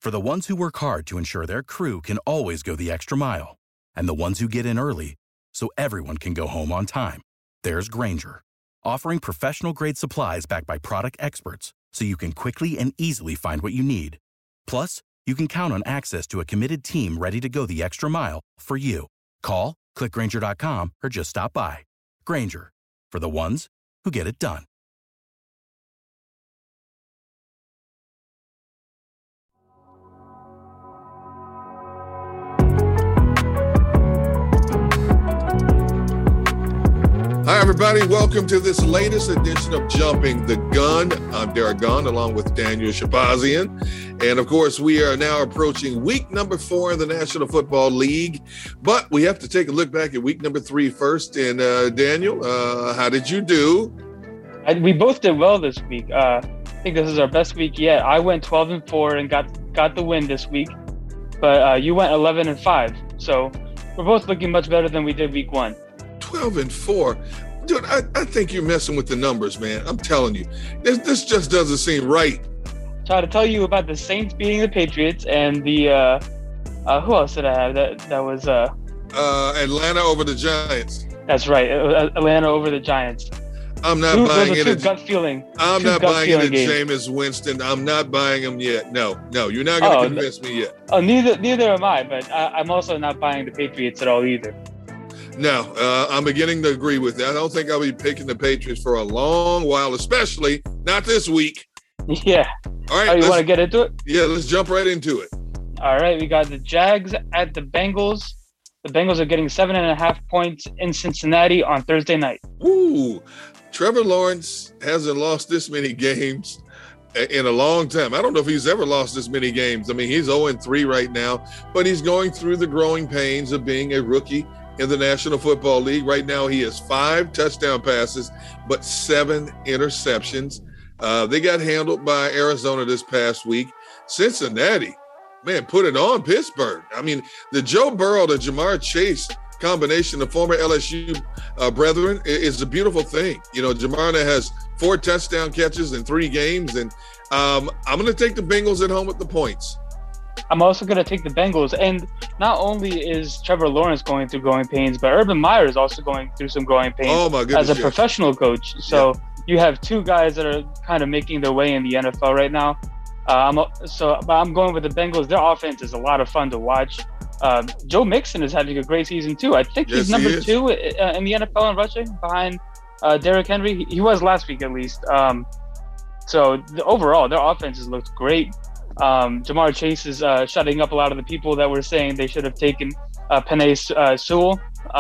For the ones who work hard to ensure their crew can always go the extra mile, and the ones who get in early so everyone can go home on time, there's Grainger, offering professional-grade supplies backed by product experts so you can quickly and easily find what you need. Plus, you can count on access to a committed team ready to go the extra mile for you. Call, click Grainger.com, or just stop by. Grainger, for the ones who get it done. Hi, everybody. Welcome to this latest edition of Jumping the Gun. I'm Derek Gunn, along with Daniel Shabazian. And, of course, we are now approaching week number 4 in the National Football League. But we have to take a look back at week number 3 first. And, Daniel, how did you do? We both did well this week. I think this is our best week yet. I went 12-4 and got the win this week. But you went 11-5. So we're both looking much better than we did week 1. 12-4. Dude, I think you're messing with the numbers, man. I'm telling you. This just doesn't seem right. Try to tell you about the Saints beating the Patriots and the who else did I have? That was Atlanta over the Giants. That's right. Atlanta over the Giants. I'm not buying it. Gut feeling. I'm not buying it at Jameis Winston. I'm not buying him yet. No, you're not going to convince me yet. Oh, neither am I, but I'm also not buying the Patriots at all either. No, I'm beginning to agree with that. I don't think I'll be picking the Patriots for a long while, especially not this week. Yeah. All right. You want to get into it? Yeah, let's jump right into it. All right. We got the Jags at the Bengals. The Bengals are getting 7.5 points in Cincinnati on Thursday night. Ooh, Trevor Lawrence hasn't lost this many games in a long time. I don't know if he's ever lost this many games. I mean, he's 0-3 right now, but he's going through the growing pains of being a rookie in the National Football League. Right now, he has 5 touchdown passes, but 7 interceptions. They got handled by Arizona this past week. Cincinnati, man, put it on Pittsburgh. I mean, the Joe Burrow to Jamar Chase combination, the former LSU brethren, is a beautiful thing. You know, Jamar has 4 touchdown catches in 3 games, and I'm going to take the Bengals at home with the points. I'm also going to take the Bengals. And not only is Trevor Lawrence going through growing pains, but Urban Meyer is also going through some growing pains as a professional coach. So you have 2 guys that are kind of making their way in the NFL right now. But I'm going with the Bengals. Their offense is a lot of fun to watch. Joe Mixon is having a great season too. I think he's number 2 in the NFL in rushing behind Derrick Henry. He was last week at least. So overall, their offenses looked great. Jamar Chase is shutting up a lot of the people that were saying they should have taken Penei Sewell.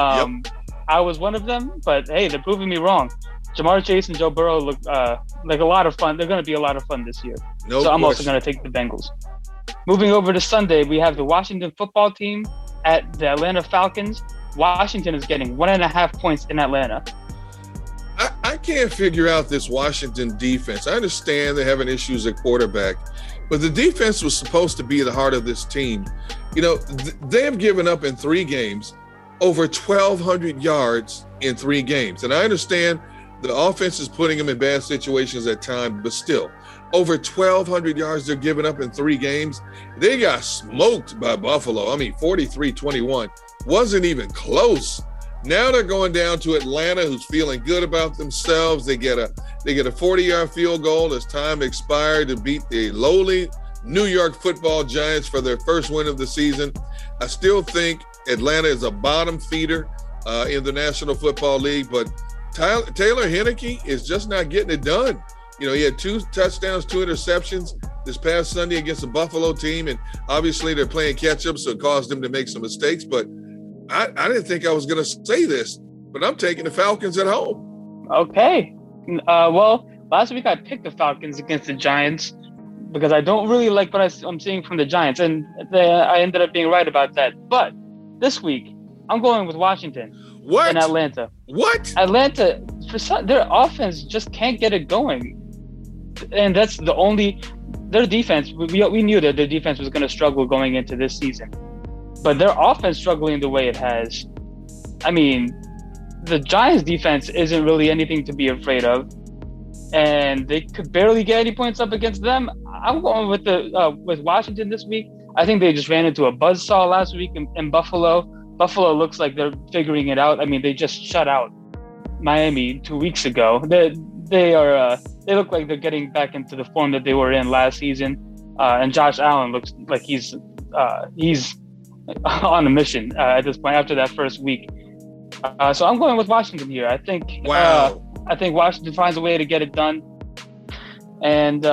I was one of them, but hey, they're proving me wrong. Jamar Chase and Joe Burrow look like a lot of fun. They're going to be a lot of fun this year. I'm also going to take the Bengals. Moving over to Sunday, we have the Washington football team at the Atlanta Falcons. Washington is getting 1.5 points in Atlanta. I can't figure out this Washington defense. I understand they're having issues at quarterback, but the defense was supposed to be the heart of this team. You know, they have given up in 3 games over 1,200 yards in 3 games. And I understand the offense is putting them in bad situations at times, but still, over 1,200 yards they're giving up in 3 games. They got smoked by Buffalo. I mean, 43-21. Wasn't even close. Now they're going down to Atlanta, who's feeling good about themselves. They get a 40-yard field goal as time expired to beat the lowly New York Football Giants for their first win of the season. I still think Atlanta is a bottom feeder in the National Football League, but Taylor Heinicke is just not getting it done. You know, he had 2 touchdowns, 2 interceptions this past Sunday against the Buffalo team, and obviously they're playing catch-up, so it caused him to make some mistakes. But I didn't think I was going to say this, but I'm taking the Falcons at home. Okay. Well, last week I picked the Falcons against the Giants because I don't really like what I'm seeing from the Giants, and I ended up being right about that. But this week, I'm going with Washington. What? In Atlanta. What? Atlanta, their offense just can't get it going. And that's their defense. We knew that their defense was going to struggle going into this season. But their offense struggling the way it has, I mean, the Giants' defense isn't really anything to be afraid of. And they could barely get any points up against them. I'm going with Washington this week. I think they just ran into a buzzsaw last week in Buffalo. Buffalo looks like they're figuring it out. I mean, they just shut out Miami 2 weeks ago. They look like they're getting back into the form that they were in last season. And Josh Allen looks like he's on a mission at this point after that first week. So I'm going with Washington here. I think Washington finds a way to get it done. And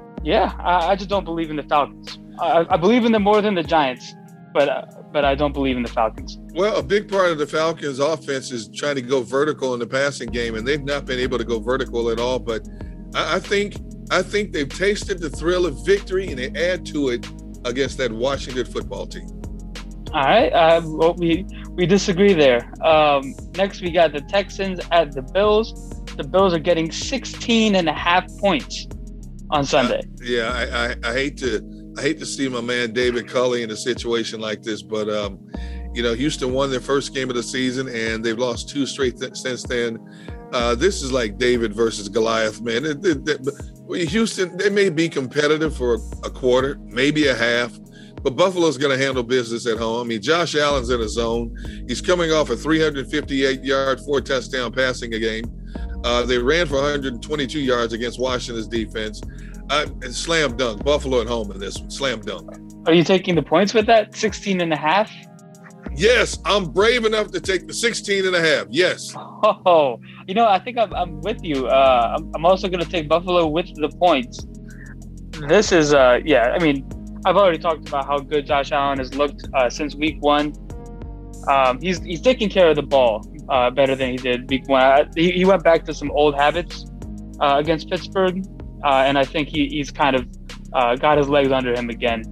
I just don't believe in the Falcons. I believe in them more than the Giants, but I don't believe in the Falcons. Well, a big part of the Falcons' offense is trying to go vertical in the passing game, and they've not been able to go vertical at all. But I think they've tasted the thrill of victory, and they add to it against that Washington football team. All right. Well, we disagree there. Next, we got the Texans at the Bills. The Bills are getting 16.5 points on Sunday. I hate to see my man David Culley in a situation like this, but Houston won their first game of the season, and they've lost 2 straight since then. This is like David versus Goliath, man. Houston, they may be competitive for a quarter, maybe a half, but Buffalo's going to handle business at home. I mean, Josh Allen's in a zone. He's coming off a 358-yard, 4-touchdown passing game. They ran for 122 yards against Washington's defense. Slam dunk. Buffalo at home in this one. Slam dunk. Are you taking the points with that? 16.5? Yes, I'm brave enough to take the 16.5. Yes. Oh, I think I'm with you. I'm also going to take Buffalo with the points. This is, I mean, I've already talked about how good Josh Allen has looked since week 1. He's taking care of the ball better than he did week 1. He went back to some old habits against Pittsburgh, and I think he's kind of got his legs under him again.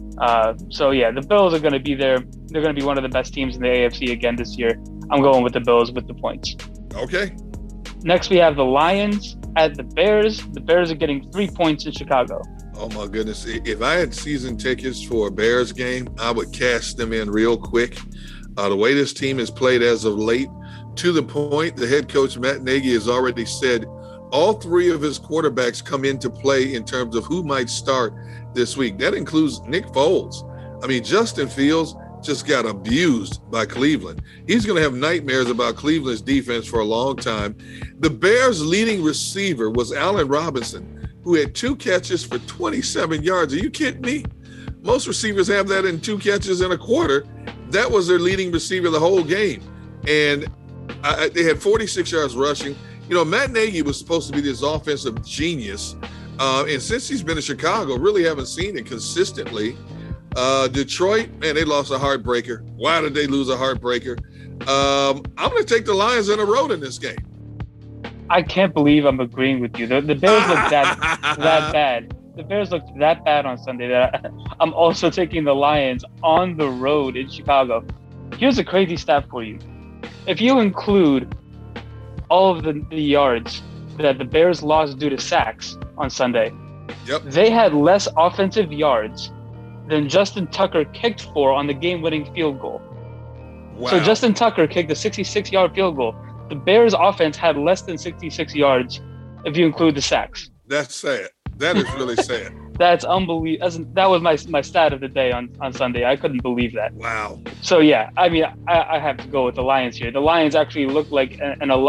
The Bills are going to be there. They're going to be one of the best teams in the AFC again this year. I'm going with the Bills with the points. Okay. Next, we have the Lions at the Bears. The Bears are getting 3 points in Chicago. Oh, my goodness. If I had season tickets for a Bears game, I would cash them in real quick. The way this team has played as of late, to the point, the head coach, Matt Nagy, has already said all 3 of his quarterbacks come into play in terms of who might start this week. That includes Nick Foles. I mean, Justin Fields just got abused by Cleveland. He's going to have nightmares about Cleveland's defense for a long time. The Bears' leading receiver was Allen Robinson, who had 2 catches for 27 yards. Are you kidding me? Most receivers have that in 2 catches in a quarter. That was their leading receiver the whole game. And they had 46 yards rushing. Matt Nagy was supposed to be this offensive genius. And since he's been in Chicago, really haven't seen it consistently. Detroit, man, they lost a heartbreaker. Why did they lose a heartbreaker? I'm going to take the Lions on the road in this game. I can't believe I'm agreeing with you. The Bears looked that bad. The Bears looked that bad on Sunday that I'm also taking the Lions on the road in Chicago. Here's a crazy stat for you. If you include all of the yards that the Bears lost due to sacks on Sunday, they had less offensive yards than Justin Tucker kicked for on the game-winning field goal. Wow. So Justin Tucker kicked a 66-yard field goal. The Bears' offense had less than 66 yards if you include the sacks. That's sad. That is really sad. That's unbelievable. That was my stat of the day on Sunday. I couldn't believe that. Wow. So, yeah, I mean, I have to go with the Lions here. The Lions actually looked like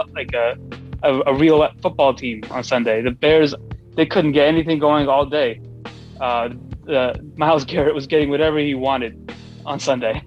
a real football team on Sunday. The Bears, they couldn't get anything going all day. Myles Garrett was getting whatever he wanted on Sunday.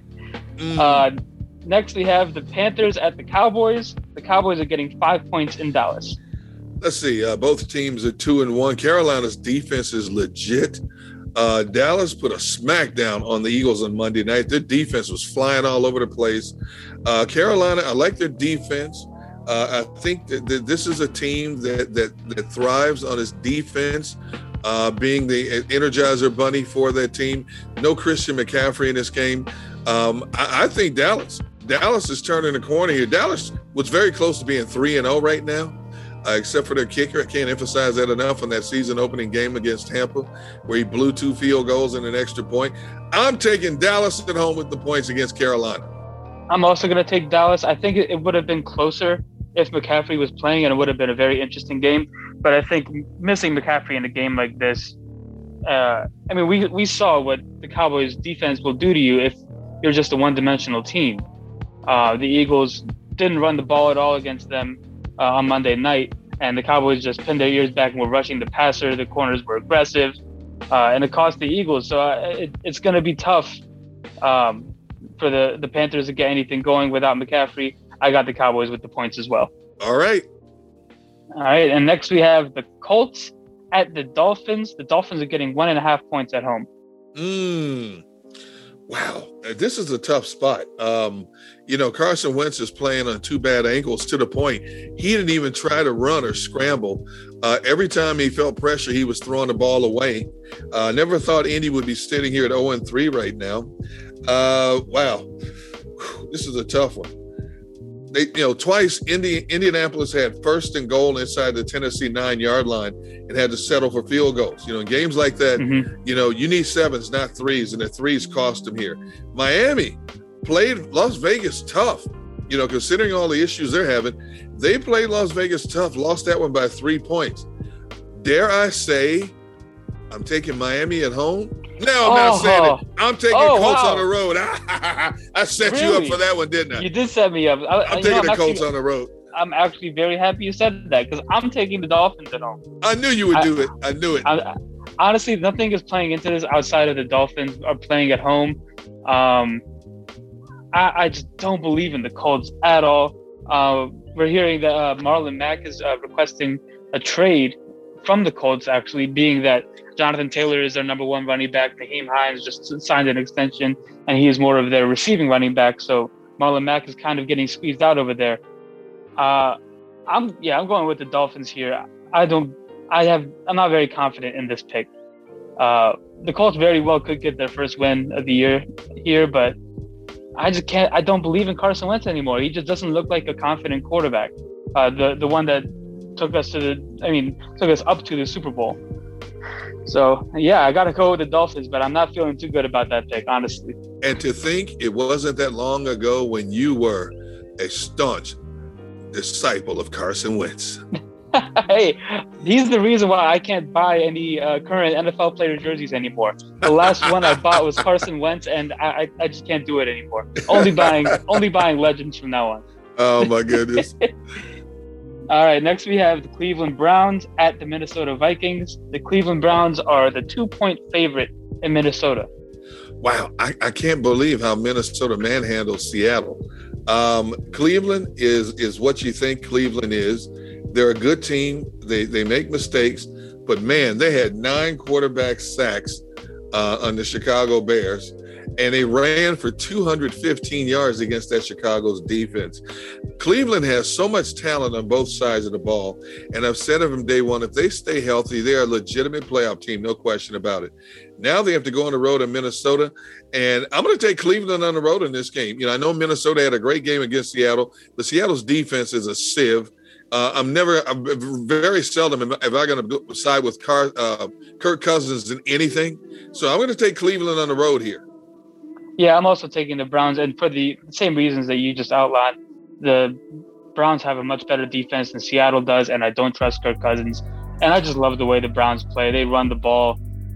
Next, we have the Panthers at the Cowboys. The Cowboys are getting 5 points in Dallas. Let's see. Both teams are 2-1. Carolina's defense is legit. Dallas put a smackdown on the Eagles on Monday night. Their defense was flying all over the place. Carolina, I like their defense. I think that this is a team that thrives on its defense. Being the Energizer Bunny for that team. No Christian McCaffrey in this game. I think Dallas is turning the corner here. Dallas was very close to being 3-0 right now, except for their kicker. I can't emphasize that enough on that season opening game against Tampa, where he blew 2 field goals and an extra point. I'm taking Dallas at home with the points against Carolina. I'm also going to take Dallas. I think it would have been closer if McCaffrey was playing, and it would have been a very interesting game. But I think missing McCaffrey in a game like this I mean, we saw what the Cowboys defense will do to you if you're just a one-dimensional team. The Eagles didn't run the ball at all against them on Monday night, and the Cowboys just pinned their ears back and were rushing the passer. The corners were aggressive, and it cost the Eagles. So it's going to be tough for the Panthers to get anything going without McCaffrey. I got the Cowboys with the points as well. All right. And next we have the Colts at the Dolphins. The Dolphins are getting 1.5 points at home. Wow. This is a tough spot. Carson Wentz is playing on 2 bad ankles to the point he didn't even try to run or scramble. Every time he felt pressure, he was throwing the ball away. Never thought Indy would be sitting here at 0-3 right now. Wow. This is a tough one. Twice Indianapolis had 1st and goal inside the Tennessee 9-yard line and had to settle for field goals. In games like that, you need 7s, not 3s, and the 3s cost them here. Miami played Las Vegas tough, considering all the issues they're having. They played Las Vegas tough, lost that one by 3 points. Dare I say I'm taking Miami at home? No, I'm not saying it. I'm taking Colts on the road. I set you up for that one, didn't I? You did set me up. I'm taking the Colts on the road. I'm actually very happy you said that because I'm taking the Dolphins at home. I knew you would do it. I knew it. Honestly, nothing is playing into this outside of the Dolphins are playing at home. I just don't believe in the Colts at all. We're hearing that Marlon Mack is requesting a trade from the Colts, actually, being that Jonathan Taylor is their number 1 running back. Naheem Hines just signed an extension, and he is more of their receiving running back. So Marlon Mack is kind of getting squeezed out over there. I'm going with the Dolphins here. I'm not very confident in this pick. The Colts very well could get their first win of the year here, but I don't believe in Carson Wentz anymore. He just doesn't look like a confident quarterback. The one that took us up to the Super Bowl. So, I got to go with the Dolphins, but I'm not feeling too good about that pick, honestly. And to think it wasn't that long ago when you were a staunch disciple of Carson Wentz. Hey, he's the reason why I can't buy any current NFL player jerseys anymore. The last one I bought was Carson Wentz, and I just can't do it anymore. Only buying legends from now on. Oh, my goodness. All right, next we have the Cleveland Browns at the Minnesota Vikings. The Cleveland Browns are the 2-point favorite in Minnesota. Wow, I can't believe how Minnesota manhandled Seattle. Cleveland is what you think Cleveland is. They're a good team. They make mistakes, but man, they had 9 quarterback sacks on the Chicago Bears, and they ran for 215 yards against that Chicago's defense. Cleveland has so much talent on both sides of the ball, and I've said it from day one, if they stay healthy, they're a legitimate playoff team, no question about it. Now they have to go on the road in Minnesota, and I'm going to take Cleveland on the road in this game. I know Minnesota had a great game against Seattle, but Seattle's defense is a sieve. I'm very seldom am I going to side with Kirk Cousins in anything. So I'm going to take Cleveland on the road here. Yeah, I'm also taking the Browns, and for the same reasons that you just outlined. The Browns have a much better defense than Seattle does, and I don't trust Kirk Cousins. And I just love the way the Browns play. They run the ball.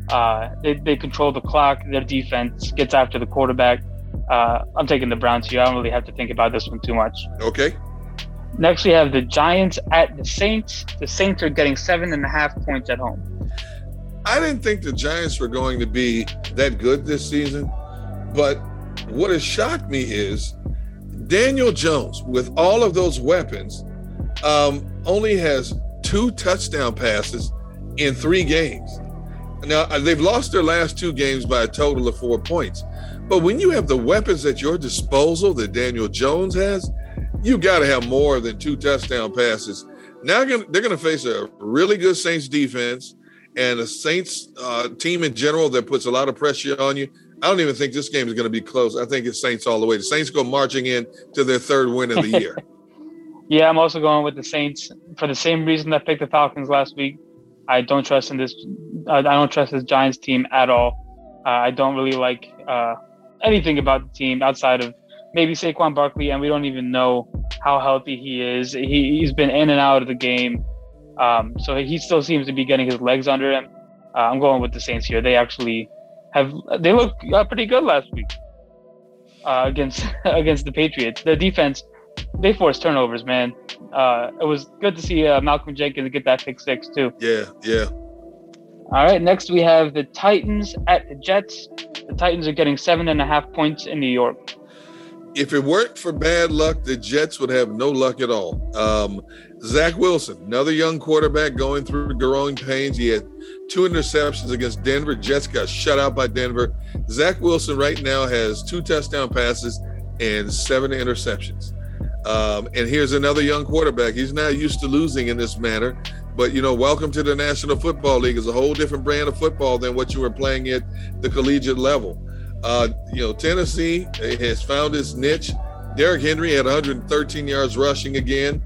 They control the clock. Their defense gets after the quarterback. I'm taking the Browns here. I don't really have to think about this one too much. Okay. Next, we have the Giants at the Saints. The Saints are getting 7.5 points at home. I didn't think the Giants were going to be that good this season, but what has shocked me is Daniel Jones, with all of those weapons, only has 2 touchdown passes in 3 games. Now, they've lost their last 2 games by a total of 4 points. But when you have the weapons at your disposal that Daniel Jones has, you got to have more than 2 touchdown passes. Now they're going to face a really good Saints defense and a Saints team in general that puts a lot of pressure on you. I don't even think this game is going to be close. I think it's Saints all the way. The Saints go marching in to their 3rd win of the year. Yeah, I'm also going with the Saints for the same reason I picked the Falcons last week. I don't trust in this. I don't trust this Giants team at all. I don't really like anything about the team outside of maybe Saquon Barkley, and we don't even know how healthy he is. He's been in and out of the game, so he still seems to be getting his legs under him. I'm going with the Saints here. They actually they looked pretty good last week against the Patriots. The defense, they forced turnovers, man. It was good to see Malcolm Jenkins get that pick 6 too. Yeah. All right, next we have the Titans at the Jets. The Titans are getting 7.5 points in New York. If it weren't for bad luck, the Jets would have no luck at all. Zach Wilson, another young quarterback going through growing pains. He had 2 interceptions against Denver. Jets got shut out by Denver. Zach Wilson right now has 2 touchdown passes and 7 interceptions. And here's another young quarterback. He's not used to losing in this manner. But, welcome to the National Football League. It's a whole different brand of football than what you were playing at the collegiate level. Tennessee has found its niche. Derrick Henry had 113 yards rushing again.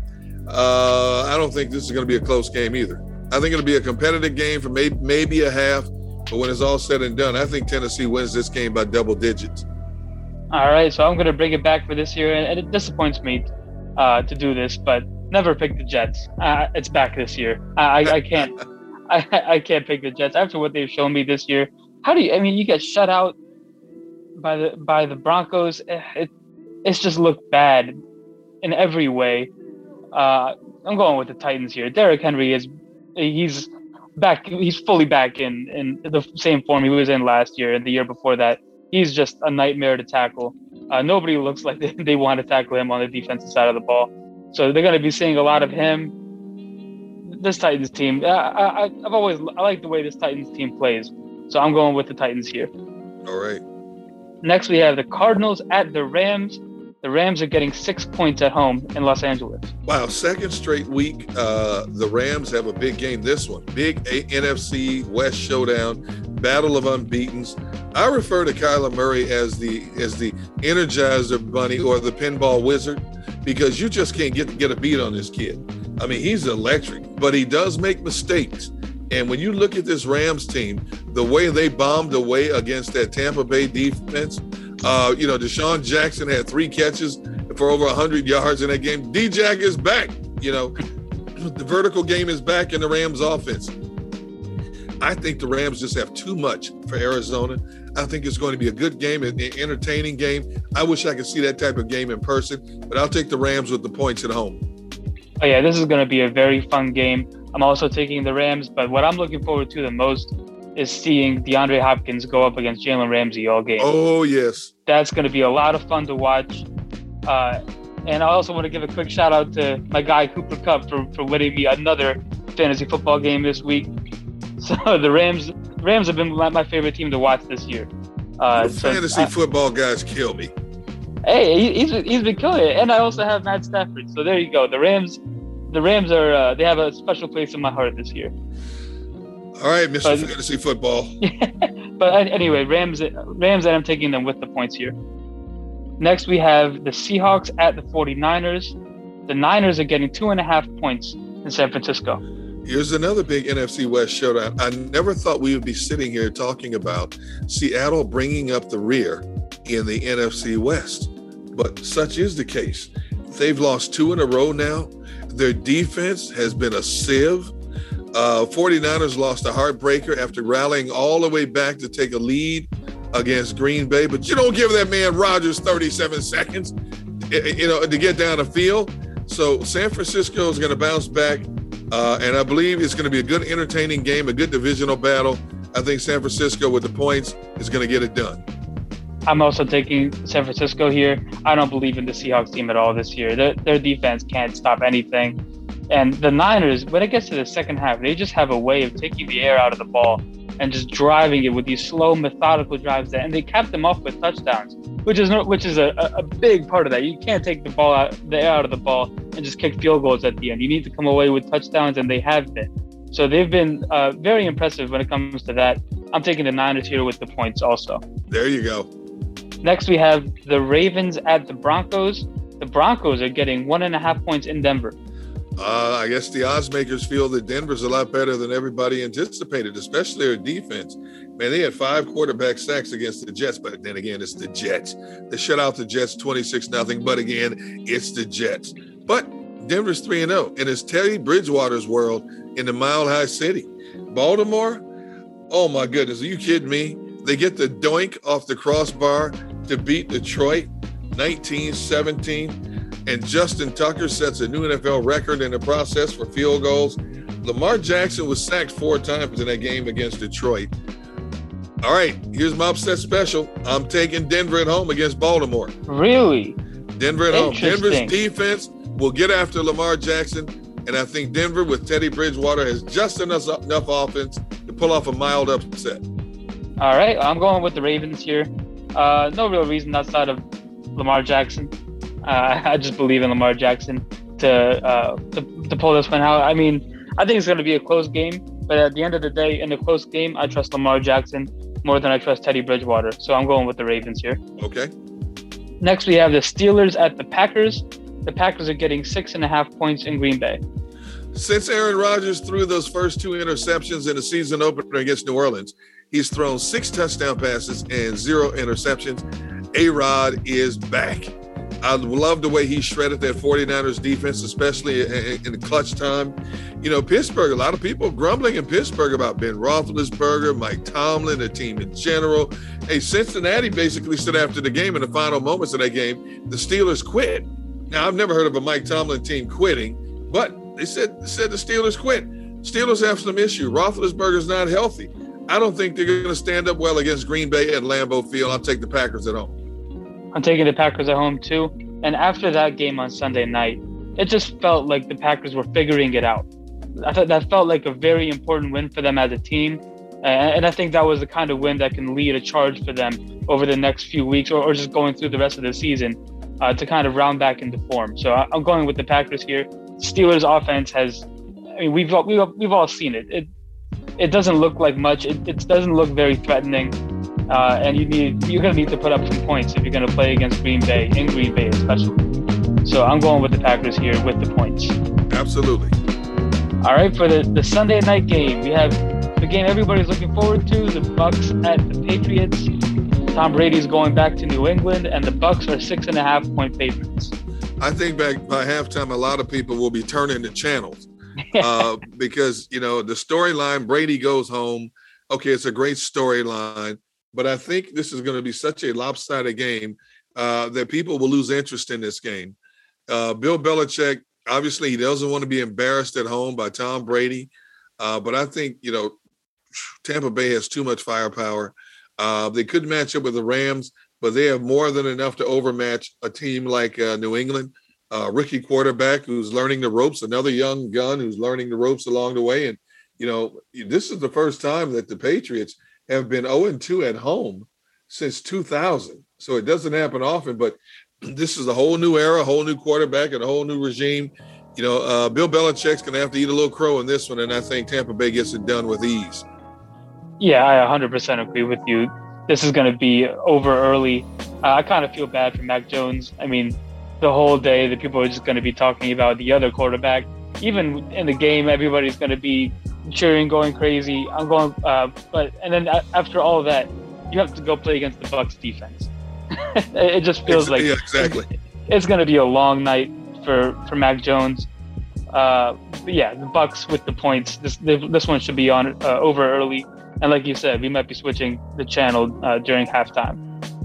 I don't think this is going to be a close game either. I think it'll be a competitive game for maybe a half. But when it's all said and done, I think Tennessee wins this game by double digits. All right, so I'm going to bring it back for this year. And it disappoints me to do this, but never pick the Jets. It's back this year. I can't. I can't pick the Jets after what they've shown me this year. You get shut out by the Broncos. It's just looked bad in every way. I'm going with the Titans here. Derrick Henry he's back. He's fully back in the same form he was in last year and the year before that. He's just a nightmare to tackle. Nobody looks like they want to tackle him on the defensive side of the ball. So they're going to be seeing a lot of him. This Titans team, I like the way this Titans team plays. So I'm going with the Titans here. All right. Next, we have the Cardinals at the Rams. The Rams are getting 6 points at home in Los Angeles. Wow, second straight week. The Rams have a big game. This one, big NFC West showdown, battle of unbeatens. I refer to Kyler Murray as the Energizer Bunny or the Pinball Wizard because you just can't get a beat on this kid. I mean, he's electric, but he does make mistakes. And when you look at this Rams team, the way they bombed away against that Tampa Bay defense, Deshaun Jackson had 3 catches for over 100 yards in that game. D-Jack is back. The vertical game is back in the Rams offense. I think the Rams just have too much for Arizona. I think it's going to be a good game, an entertaining game. I wish I could see that type of game in person, but I'll take the Rams with the points at home. Oh, yeah, this is going to be a very fun game. I'm also taking the Rams, but what I'm looking forward to the most is seeing DeAndre Hopkins go up against Jalen Ramsey all game. Oh, yes. That's going to be a lot of fun to watch. And I also want to give a quick shout out to my guy Cooper Kupp for winning me another fantasy football game this week. So the Rams have been my favorite team to watch this year. Fantasy football guys kill me. Hey, he's been killing it. And I also have Matt Stafford. So there you go. The Rams are they have a special place in my heart this year. All right, Mr. Fantasy Football. But anyway, Rams, and I'm taking them with the points here. Next, we have the Seahawks at the 49ers. The Niners are getting 2.5 points in San Francisco. Here's another big NFC West showdown. I never thought we would be sitting here talking about Seattle bringing up the rear in the NFC West, but such is the case. They've lost 2 in a row now. Their defense has been a sieve. 49ers lost a heartbreaker after rallying all the way back to take a lead against Green Bay, but you don't give that man Rodgers 37 seconds, to get down the field. So San Francisco is going to bounce back, and I believe it's going to be a good, entertaining game, a good divisional battle. I think San Francisco with the points is going to get it done. I'm also taking San Francisco here. I don't believe in the Seahawks team at all this year. Their defense can't stop anything. And the Niners, when it gets to the second half, they just have a way of taking the air out of the ball and just driving it with these slow, methodical drives. And they capped them off with touchdowns, which is a big part of that. You can't take the air out of the ball and just kick field goals at the end. You need to come away with touchdowns, and they have been. So they've been very impressive when it comes to that. I'm taking the Niners here with the points also. There you go. Next, we have the Ravens at the Broncos. The Broncos are getting 1.5 points in Denver. I guess the odds makers feel that Denver's a lot better than everybody anticipated, especially their defense. Man, they had 5 quarterback sacks against the Jets, but then again, it's the Jets. They shut out the Jets 26-0, but again, it's the Jets. But Denver's 3-0, and it's Teddy Bridgewater's world in the Mile High City. Baltimore, Oh, my goodness. Are you kidding me? They get the doink off the crossbar to beat Detroit 19-17. And Justin Tucker sets a new NFL record in the process for field goals. Lamar Jackson was sacked 4 times in that game against Detroit. All right, here's my upset special. I'm taking Denver at home against Baltimore. Really? Denver at home. Denver's defense will get after Lamar Jackson. And I think Denver with Teddy Bridgewater has just enough offense to pull off a mild upset. All right, I'm going with the Ravens here. No real reason outside of Lamar Jackson. I just believe in Lamar Jackson to pull this one out. I mean, I think it's going to be a close game, but at the end of the day, in a close game, I trust Lamar Jackson more than I trust Teddy Bridgewater. So I'm going with the Ravens here. Okay. Next, we have the Steelers at the Packers. The Packers are getting 6.5 points in Green Bay. Since Aaron Rodgers threw those first 2 interceptions in the season opener against New Orleans, he's thrown 6 touchdown passes and 0 interceptions. A-Rod is back. I love the way he shredded that 49ers defense, especially in the clutch time. You know, Pittsburgh, a lot of people grumbling in Pittsburgh about Ben Roethlisberger, Mike Tomlin, the team in general. Hey, Cincinnati basically said after the game, in the final moments of that game, the Steelers quit. Now, I've never heard of a Mike Tomlin team quitting, but they said the Steelers quit. Steelers have some issue. Roethlisberger's not healthy. I don't think they're going to stand up well against Green Bay at Lambeau Field. I'll take the Packers at home. I'm taking the Packers at home too. And after that game on Sunday night, it just felt like the Packers were figuring it out. I thought that felt like a very important win for them as a team. And I think that was the kind of win that can lead a charge for them over the next few weeks or just going through the rest of the season to kind of round back into form. So I'm going with the Packers here. Steelers offense has, I mean, we've all seen it. It doesn't look like much. It doesn't look very threatening. And you're going to need to put up some points if you're going to play against Green Bay, in Green Bay especially. So I'm going with the Packers here with the points. Absolutely. All right, for the Sunday night game, we have the game everybody's looking forward to, the Bucs at the Patriots. Tom Brady's going back to New England, and the Bucs are 6.5-point favorites. I think by halftime, a lot of people will be turning the channels because, you know, the storyline, Brady goes home. Okay, it's a great storyline. But I think this is going to be such a lopsided game that people will lose interest in this game. Bill Belichick, obviously, he doesn't want to be embarrassed at home by Tom Brady. But I think, you know, Tampa Bay has too much firepower. They could match up with the Rams, but they have more than enough to overmatch a team like New England. Rookie quarterback who's learning the ropes, another young gun who's learning the ropes along the way. And, you know, this is the first time that the Patriots have been 0-2 at home since 2000. So it doesn't happen often, but this is a whole new era, a whole new quarterback, and a whole new regime. You know, Bill Belichick's going to have to eat a little crow in this one, and I think Tampa Bay gets it done with ease. Yeah, I 100% agree with you. This is going to be over early. I kind of feel bad for Mac Jones. I mean, the whole day, the people are just going to be talking about the other quarterback. Even in the game, everybody's going to be cheering, going crazy. I'm going, and then after all of that, you have to go play against the Bucs defense. It just feels like exactly. It's going to be a long night for Mac Jones. But yeah, the Bucs with the points. This one should be on over early, and like you said, we might be switching the channel during halftime.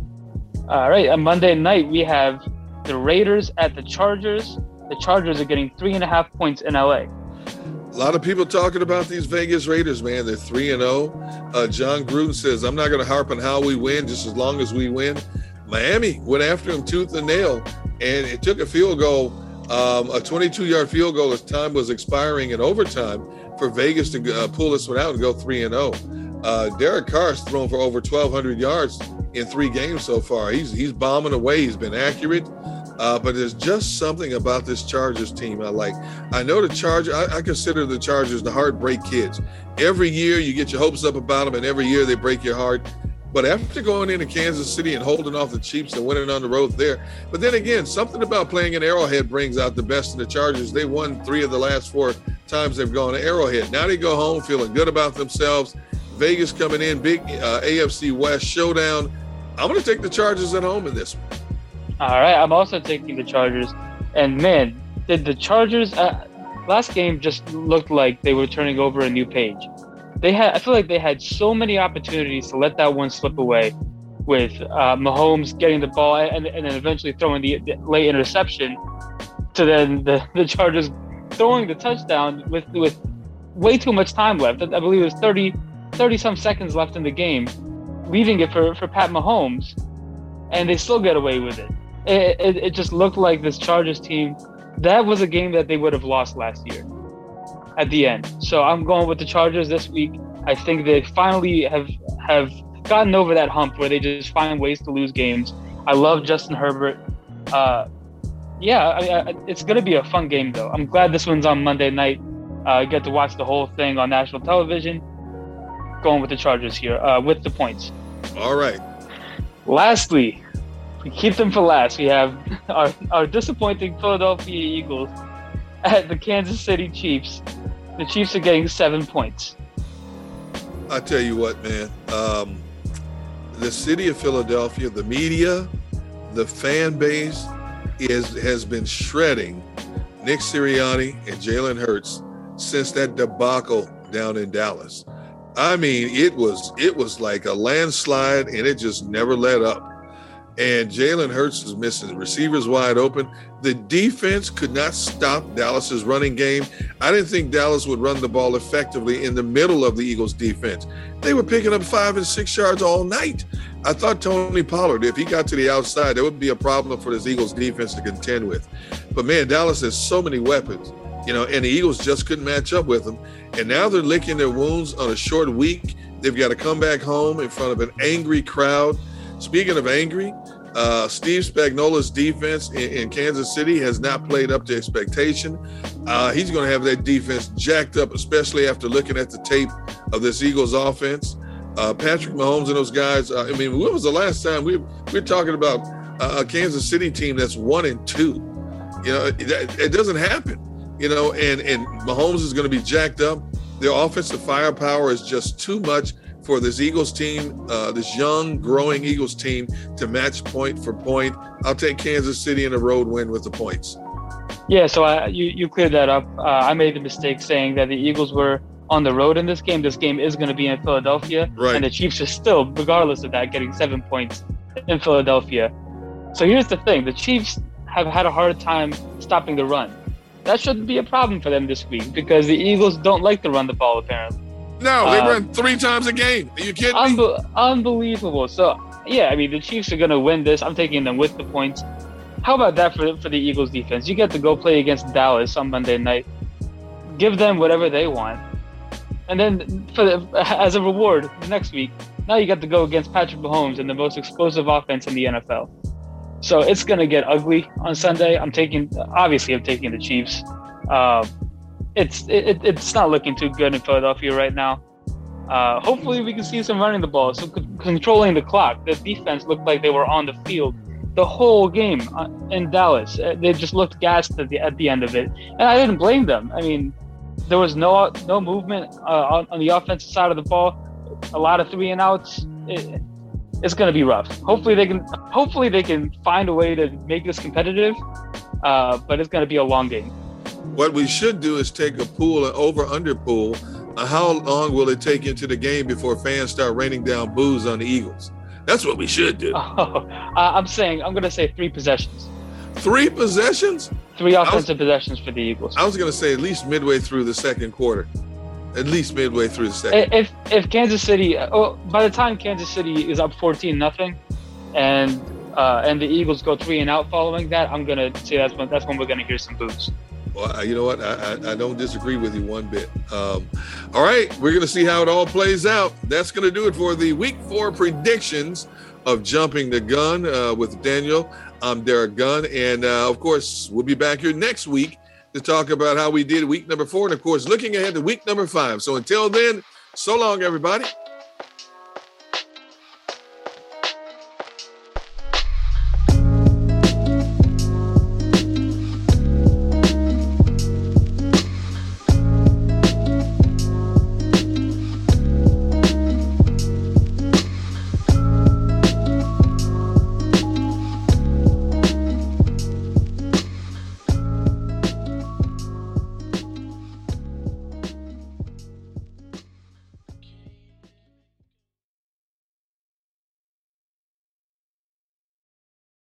All right, on Monday night we have the Raiders at the Chargers. The Chargers are getting 3.5 points in LA. A lot of people talking about these Vegas Raiders, man. They're 3-0. John Gruden says, I'm not going to harp on how we win, just as long as we win. Miami went after him tooth and nail, and it took a field goal, a 22-yard field goal as time was expiring in overtime for Vegas to pull this one out and go 3-0. Derek Carr's thrown for over 1,200 yards in 3 games so far. He's bombing away. He's been accurate. But there's just something about this Chargers team I like. I know the Chargers, I consider the Chargers the heartbreak kids. Every year you get your hopes up about them, and every year they break your heart. But after going into Kansas City and holding off the Chiefs and winning on the road there, but then again, something about playing in Arrowhead brings out the best in the Chargers. They won 3 of the last 4 times they've gone to Arrowhead. Now they go home feeling good about themselves. Vegas coming in, big AFC West showdown. I'm going to take the Chargers at home in this one. All right, I'm also taking the Chargers. And man, did the Chargers last game just looked like they were turning over a new page. I feel like they had so many opportunities to let that one slip away, with Mahomes getting the ball and then eventually throwing the late interception, to then the Chargers throwing the touchdown with way too much time left. I believe it was 30 some seconds left in the game, leaving it for Pat Mahomes, and they still get away with it. It just looked like this Chargers team, that was a game that they would have lost last year at the end. So I'm going with the Chargers this week. I think they finally have gotten over that hump where they just find ways to lose games. I love Justin Herbert. It's going to be a fun game, though. I'm glad this one's on Monday night. I get to watch the whole thing on national television. Going with the Chargers here with the points. All right. Lastly, we keep them for last. We have our disappointing Philadelphia Eagles at the Kansas City Chiefs. The Chiefs are getting 7 points. I tell you what, man. The city of Philadelphia, the media, the fan base has been shredding Nick Sirianni and Jalen Hurts since that debacle down in Dallas. I mean, it was like a landslide, and it just never let up. And Jalen Hurts is missing receivers wide open. The defense could not stop Dallas's running game. I didn't think Dallas would run the ball effectively in the middle of the Eagles' defense. They were picking up 5 and 6 yards all night. I thought Tony Pollard, if he got to the outside, there would be a problem for this Eagles defense to contend with. But, man, Dallas has so many weapons, and the Eagles just couldn't match up with them. And now they're licking their wounds on a short week. They've got to come back home in front of an angry crowd. Speaking of angry, Steve Spagnuolo's defense in Kansas City has not played up to expectation. He's going to have that defense jacked up, especially after looking at the tape of this Eagles offense. Patrick Mahomes and those guys. When was the last time we're talking about a Kansas City team that's 1-2? It doesn't happen. And Mahomes is going to be jacked up. Their offensive firepower is just too much for this Eagles team, this young, growing Eagles team, to match point for point. I'll take Kansas City in a road win with the points. Yeah, so you cleared that up. I made the mistake saying that the Eagles were on the road in this game. This game is going to be in Philadelphia. Right. And the Chiefs are still, regardless of that, getting 7 points in Philadelphia. So here's the thing. The Chiefs have had a hard time stopping the run. That shouldn't be a problem for them this week because the Eagles don't like to run the ball, apparently. No, they run 3 times a game. Are you kidding me? Unbelievable. So, yeah, the Chiefs are going to win this. I'm taking them with the points. How about that for the Eagles defense? You get to go play against Dallas on Monday night. Give them whatever they want. And then as a reward, the next week, now you get to go against Patrick Mahomes and the most explosive offense in the NFL. So it's going to get ugly on Sunday. I'm taking the Chiefs. It's not looking too good in Philadelphia right now. Hopefully we can see some running the ball, so controlling the clock. The defense looked like they were on the field the whole game in Dallas. They just looked gassed at the end of it, and I didn't blame them. There was no movement on the offensive side of the ball. A lot of 3 and outs. It's going to be rough. Hopefully they can find a way to make this competitive, but it's going to be a long game. What we should do is take a pool, an over-under pool. How long will it take into the game before fans start raining down boos on the Eagles? That's what we should do. I'm going to say 3 possessions. 3 possessions? 3 offensive possessions for the Eagles. I was going to say at least midway through the second quarter. At least midway through the second. If Kansas City, by the time Kansas City is up 14-0, and the Eagles go 3 and out following that, I'm going to say that's when we're going to hear some boos. Well, you know what? I don't disagree with you one bit. All right, we're going to see how it all plays out. That's going to do it for the Week 4 predictions of Jumping the Gun with Daniel. I'm Derek Gunn, and of course, we'll be back here next week to talk about how we did week number 4, and of course, looking ahead to week number 5. So until then, so long, everybody.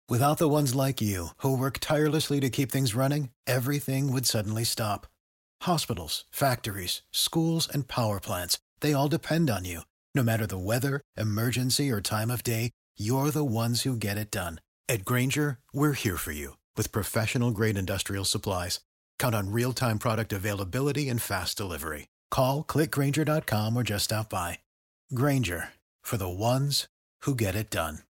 Without the ones like you, who work tirelessly to keep things running, everything would suddenly stop. Hospitals, factories, schools, and power plants, they all depend on you. No matter the weather, emergency, or time of day, you're the ones who get it done. At Grainger, we're here for you with professional-grade industrial supplies. Count on real-time product availability and fast delivery. Call, click Grainger.com, or just stop by. Grainger, for the ones who get it done.